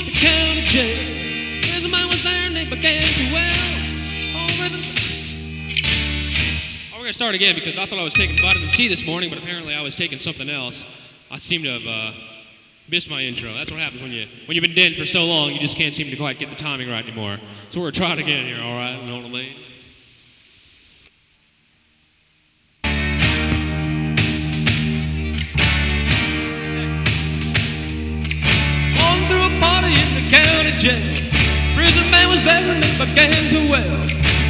the county jail. There's a man was there and they began to well. All rhythms. Oh, we're gonna start again because I thought I was taking vitamin C this morning, but apparently I was taking something else. I seem to have missed my intro. That's what happens when you've been dead for so long, you just can't seem to quite get the timing right anymore. So we're trying again here, all right? You know what I mean? In the county jail, prison man was there and it began to well.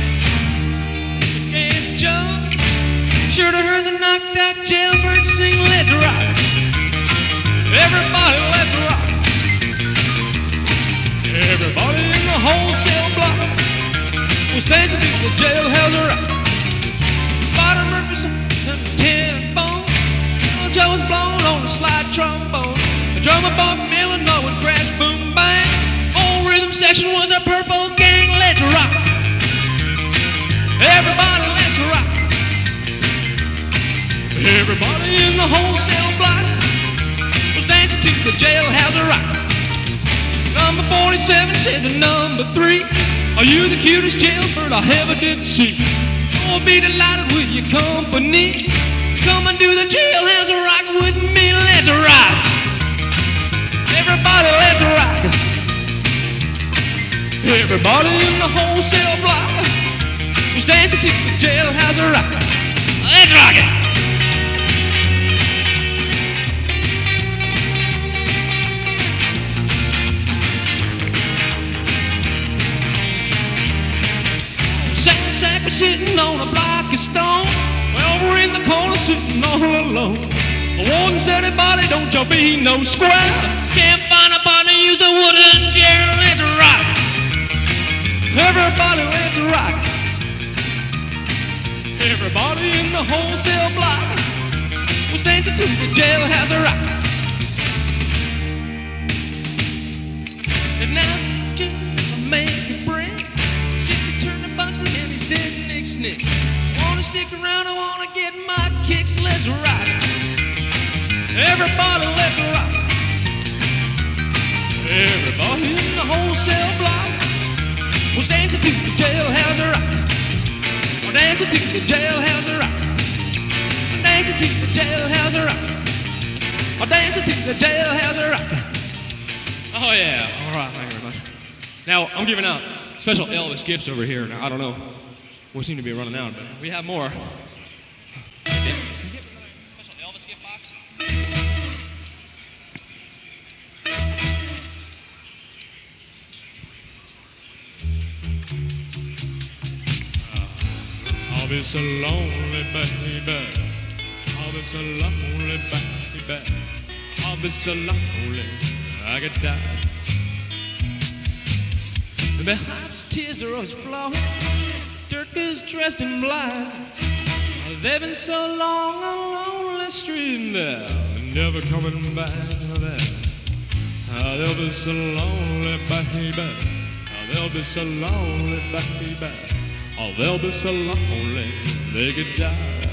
Began to jump. Should have heard the knocked out jailbird sing, let's rock. Everybody, let's rock. Everybody in the wholesale block was dancing to the jailhouse rock. Spider Murphy's on the 10 phone. Joe was blown on the slide trombone. The drummer boy from Illinois would crash, boom, bang. Old rhythm section was a purple gang. Let's rock. Everybody, let's rock. Everybody in the wholesale block was dancing to the jailhouse rock. Number 47 said to number 3, are you the cutest jailbird I ever did see? I'll be delighted with your company. Come and do the jailhouse rock with me. Let's rock. Everybody, let's rock. Everybody in the wholesale block was dancing to the jailhouse rock. Let's rock it. Sack was sitting on a block of stone. Over in the corner sitting all alone. The warden said, hey buddy, don't you be no square. Can't find a partner, use a wooden chair. Let's rock. Everybody, let's rock. Everybody in the wholesale block was dancing to the jailhouse rock. Said now Jim, I'll make a break. Jimmy turned the box and he said, Nick Snick. Wanna stick around, I wanna get my kicks. Let's rock. Everybody, let's rock. Everybody in the wholesale block was dancing to the jailhouse rock. We're dancing to the jailhouse rock. We're dancing to the jailhouse rock. We're dancing to the jailhouse rock. Oh yeah, all right, thank you very much. Now I'm giving out special Elvis gifts over here. Now I don't know, we seem to be running out, but we have more. I'll be so lonely, baby. I'll be so lonely, baby. I'll be so lonely, I could die. Behind his tears are always flowing. Dirk is dressed in black. They've been so long on lonely street there, never coming back there. They'll be so lonely, baby. They'll be so lonely, baby. Oh, they'll be so lonely they could die.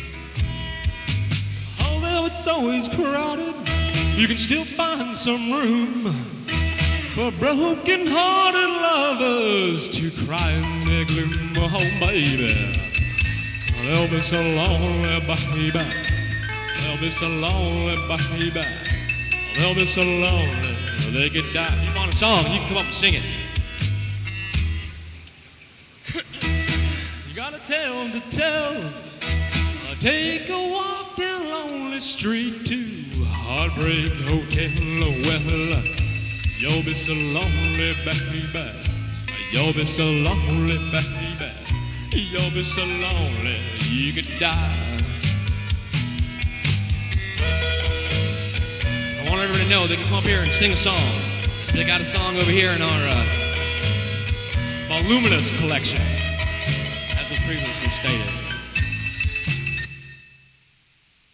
Although it's always crowded, you can still find some room for broken-hearted lovers to cry in their gloom. Oh, baby, they'll be so lonely, baby. They'll be so lonely, baby. They'll be so lonely they could die. If you want a song, you can come up and sing it. Gotta tell to tell. Take a walk down lonely street to Heartbreak Hotel. Well, you'll be so lonely, baby. You'll be so lonely, baby. You'll be so lonely you could die. I want everybody to know they can come up here and sing a song. They got a song over here in our voluminous collection, as was previously stated.